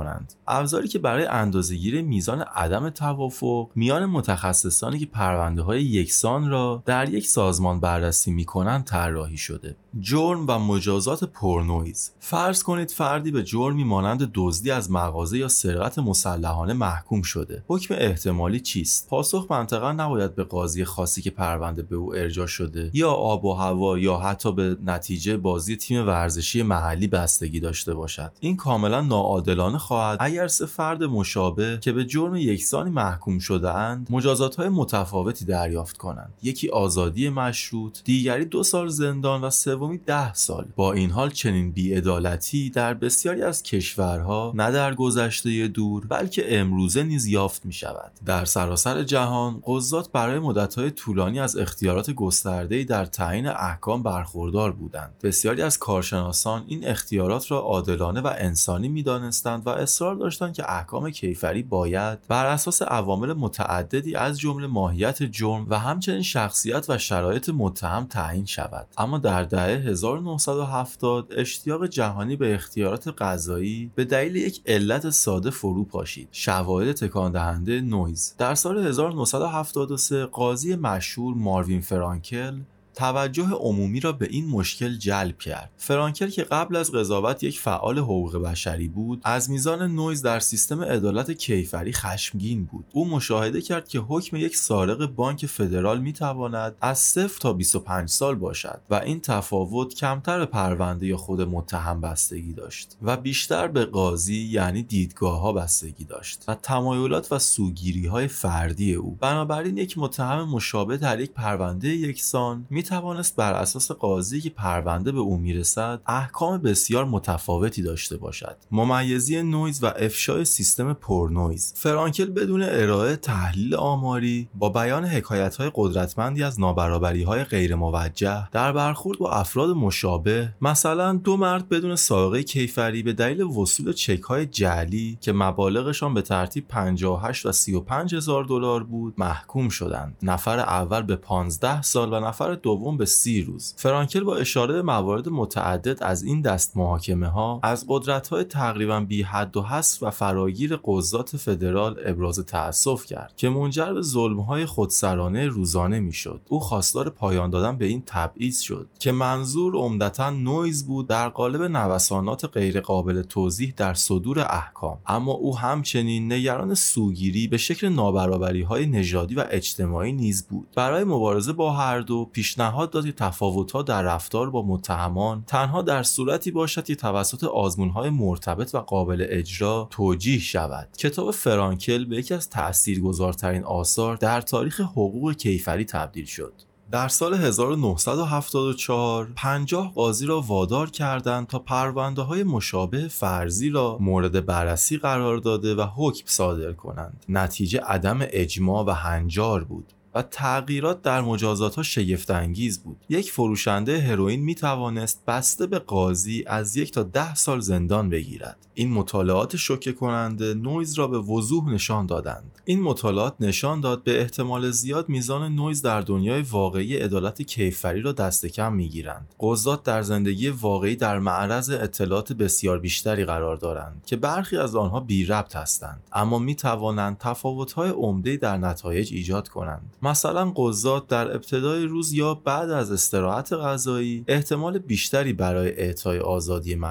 کنند. ابزاری که برای اندازه‌گیری میزان عدم توافق میان متخصصانی که پرونده‌های یکسان را در یک سازمان بررسی می‌کنند طراحی شده. جرم و مجازات پرنویز. فرض کنید فردی به جرمی مانند دزدی از مغازه یا سرقت مسلحانه محکوم شده. حکم احتمالی چیست؟ پاسخ منطقاً نباید به قاضی خاصی که پرونده به او ارجاع شده یا آب و هوا یا حتی به نتیجه بازی تیم ورزشی محلی بستگی داشته باشد. این کاملا ناعادلانه خواهد اگر سه فرد مشابه که به جرم یکسانی محکوم شده اند مجازات‌های متفاوتی دریافت کنند. یکی آزادی مشروط، دیگری 2 سال زندان و سومی 10 سال. با این حال چنین بی‌عدالتی در بسیاری از کشورها نه در گذشته دور بلکه امروزه نیز یافت می‌شود. در سراسر جهان قضات برای مدت‌های طولانی از اختیارات گسترده‌ای در تعیین احکام برخوردار بودند. بسیاری از کارشناسان این اختیارات را عادلانه و انسانی می‌دانستند و اصرار داشتند که احکام کیفری باید بر اساس عوامل متعددی از جمله ماهیت جرم و همچنین شخصیت و شرایط متهم تعیین شود. اما در دهه 1970 اشتیاق جهانی به اختیارات قضایی به دلیل یک علت ساده فرو پاشید: شواهد تکان دهنده نویز. در سال 1973 قاضی مشهور ماروین فرانکل توجه عمومی را به این مشکل جلب کرد. فرانکل که قبل از قضاوت یک فعال حقوق بشری بود، از میزان نویز در سیستم عدالت کیفری خشمگین بود. او مشاهده کرد که حکم یک سارق بانک فدرال میتواند از 0 تا 25 سال باشد و این تفاوت کمتر به پرونده یا خود متهم بستگی داشت و بیشتر به قاضی یعنی دیدگاه‌ها بستگی داشت و تمایلات و سوگیری‌های فردی او. بنابراین یک متهم مشابه در یک پرونده یکسان میتوانست بر اساس قاضی که پرونده به او میرسد احکام بسیار متفاوتی داشته باشد. ممیزی نویز و افشای سیستم پرنویز. فرانکل بدون ارائه تحلیل آماری با بیان حکایت‌های قدرتمندی از نابرابری‌های غیر موجه در برخورد با افراد مشابه، مثلا 2 مرد بدون سابقه کیفری به دلیل وصول چک‌های جعلی که مبالغشان به ترتیب 58 و 35 هزار دلار بود محکوم شدند. نفر اول به 15 سال و نفر دوم به 30 روز. فرانکل با اشاره به موارد متعدد از این دست محاکمه ها از قدرت‌های تقریباً بی حد و حصر و فراگیر قضات فدرال ابراز تأسف کرد که منجر به ظلم‌های خودسرانه روزانه میشد. او خواستار پایان دادن به این تبعیض شد که منظور عمدتاً نویز بود در قالب نوسانات غیر قابل توضیح در صدور احکام. اما او همچنین نگران سوگیری به شکل نابرابری‌های نژادی و اجتماعی نیز بود. برای مبارزه با هر دو پیشنهاد داد که تفاوت‌ها در رفتار با متهمان تنها در صورتی باشد که توسط آزمون‌های مرتبط و قابل اجرا توجیه شود. کتاب فرانکل به یکی از تأثیرگذارترین آثار در تاریخ حقوق کیفری تبدیل شد. در سال 1974 50 قاضی را وادار کردند تا پرونده‌های مشابه فرضی را مورد بررسی قرار داده و حکم صادر کنند. نتیجه عدم اجماع و هنجار بود و تغییرات در مجازات‌ها شگفت‌انگیز بود. یک فروشنده هروئین می‌توانست بسته به قاضی از 1 تا 10 سال زندان بگیرد. این مطالعات شوکه کننده نویز را به وضوح نشان دادند. این مطالعات نشان داد به احتمال زیاد میزان نویز در دنیای واقعی عدالت کیفری را دست کم می‌گیرند. قضات در زندگی واقعی در معرض اطلاعات بسیار بیشتری قرار دارند که برخی از آنها بی‌ربط هستند، اما می‌توانند تفاوت‌های عمده‌ای در نتایج ایجاد کنند. مثلا قضات در ابتدای روز یا بعد از استراحت غذایی احتمال بیشتری برای اعطای آزادی